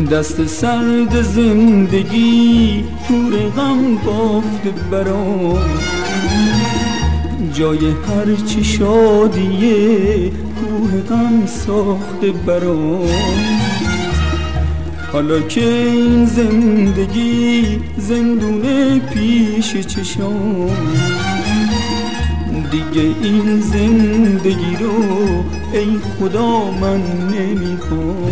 دست سرد زندگی تور غم بافته برام، جای هر چی شادیه کوه غم ساخته برام. حالا که این زندگی زندونه پیش چشام، دیگه این زندگی رو ای خدا من نمیخوام.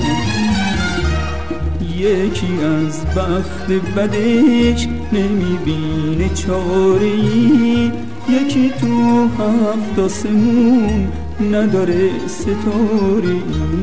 یکی از بخت بدش نمیبینه چاره‌ای، یکی تو هفت آسمون نداره ستاره‌ای.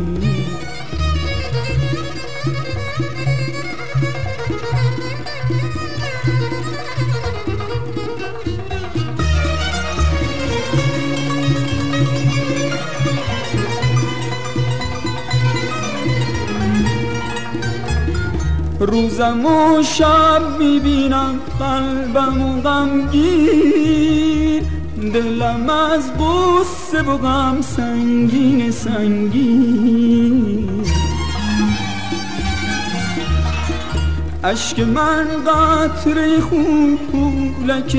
روزم و شب میبینم قلبم و غمگین، دلم از غصه و غم سنگین سنگین. اشک من قطره خولک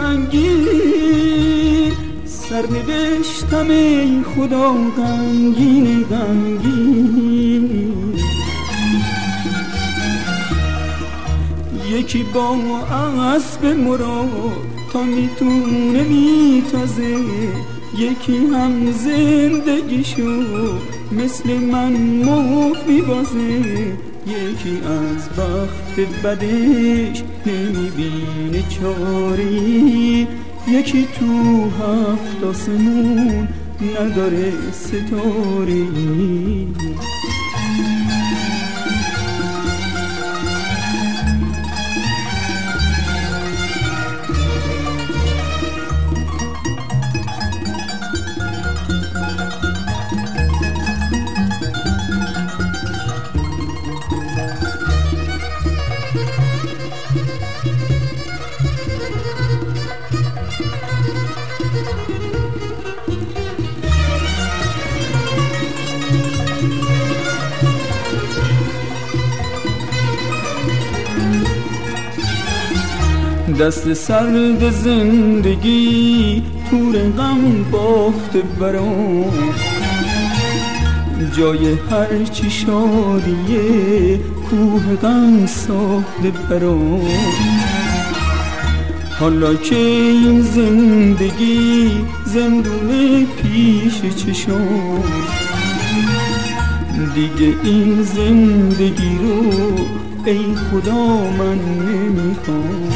رنگین، سرنوشتم ای خدا غمگین غمگین. یکی با اسب مراد تا میتونه میتازه، یکی هم زندگیشو مثل من مفت میبازه. یکی از بخت بدش نمیبینه چاری، یکی تو هفت آسمون نداره ستاری. دست سرد زندگی تور غم بافته برام، جای هر چی شادیه کوه غم ساخته برام. حالا که این زندگی زندونه پیش چشام، دیگه این زندگی رو ای خدا من نمیخوام.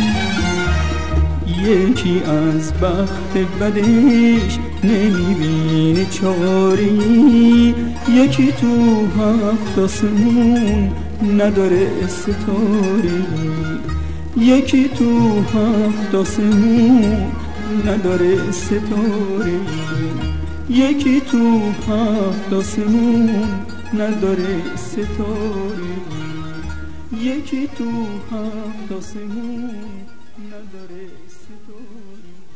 یکی از بخت بدش نمیبینه چاری، یکی تو هفت آسمون نداره ستاره. یکی تو هفت آسمون نداره ستاره. یکی تو هفت آسمون نداره ستاره. یکی تو هفت آسمون نداره ستاره.